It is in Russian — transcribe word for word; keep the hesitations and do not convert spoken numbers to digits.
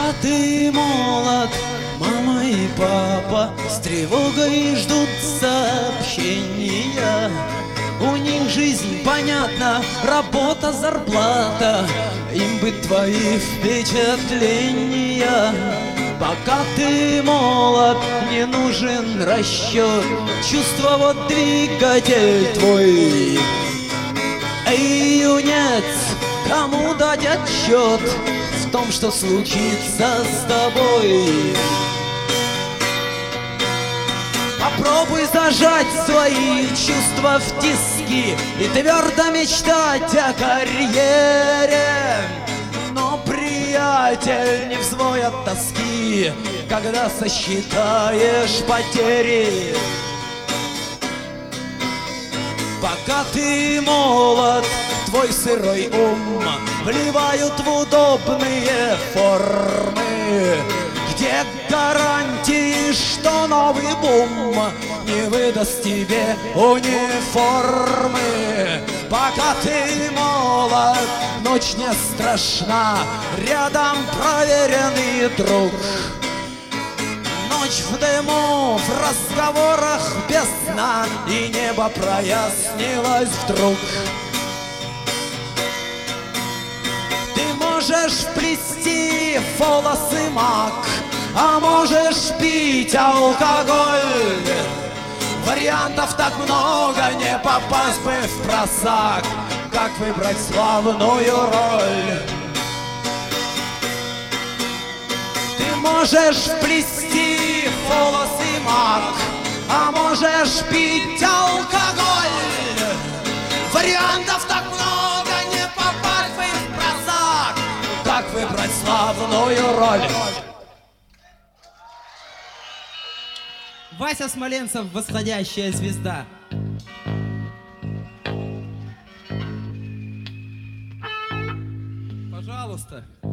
Пока ты молод, мама и папа с тревогой ждут сообщения. У них жизнь, понятно, работа, зарплата, им бы твои впечатления. Пока ты молод, не нужен расчет, чувство вот двигатель твой. Эй, юнец, кому дать отчет в том, что случится с тобой? Попробуй зажать свои чувства в тиски и твердо мечтать о карьере. Но, приятель, не взвой от тоски, когда сосчитаешь потери. Пока ты молод, твой сырой ум вливают в удобные формы, где гарантии, что новый бум не выдаст тебе униформы. Пока ты молод, ночь не страшна, рядом проверенный друг. Ночь в дыму, в разговорах без сна, и небо прояснилось вдруг. Ты можешь вплести волосы мак, а можешь пить алкоголь. Вариантов так много, не попасть бы в просак. Как выбрать славную роль? Ты можешь вплести волосы мак, а можешь пить алкоголь. Вариантов так много, не попасть бы в просак. Как выбрать славную роль? Вася Смоленцев, восходящая звезда. Пожалуйста.